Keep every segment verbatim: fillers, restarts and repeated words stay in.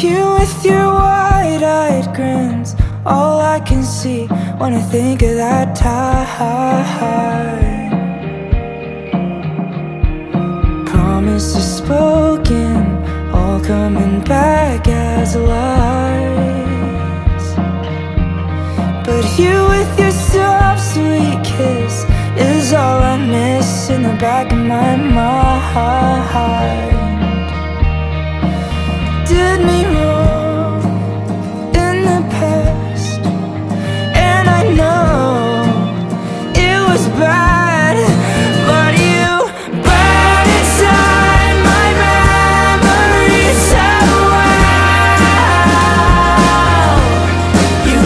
you with your wide-eyed grins, all I can see when I think of that time. Promises spoken, all coming back as lies. But you with your soft, sweet kiss is all I miss in the back of my mind. Did me wrong in the past, and I know it was bad, but you burned inside my memories so well. You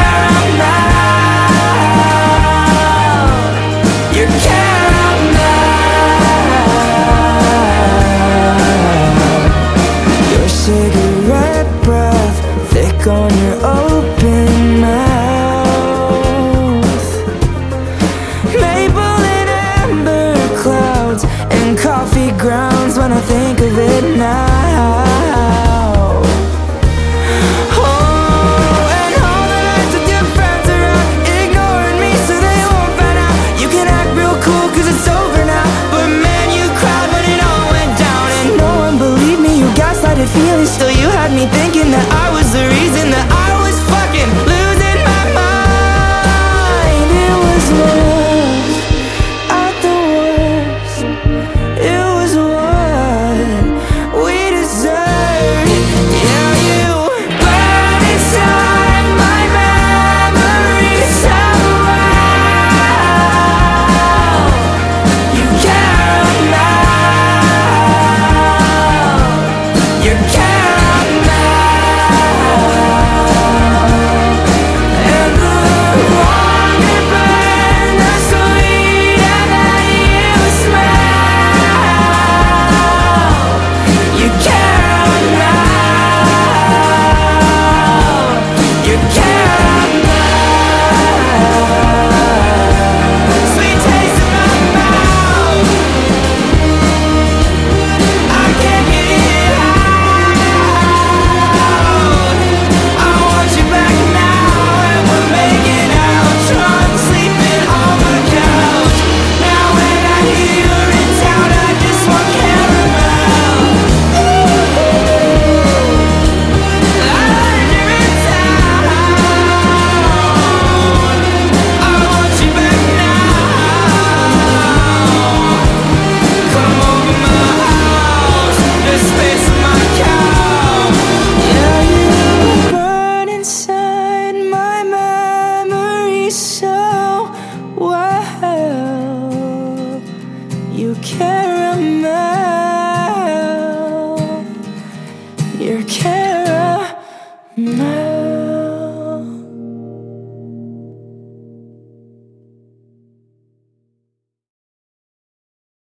caramel, you're caramel. Your cigarette breath, thick on your open mouth. Maple and amber clouds and coffee grounds when I think of it now. Oh, and all the nights with your friends around, ignoring me so they won't find out. You can act real cool cause it's over now, but man, you cried when it all went down. And no one believed me, you gaslighted feelings, still you had me thinking that I was the reason that I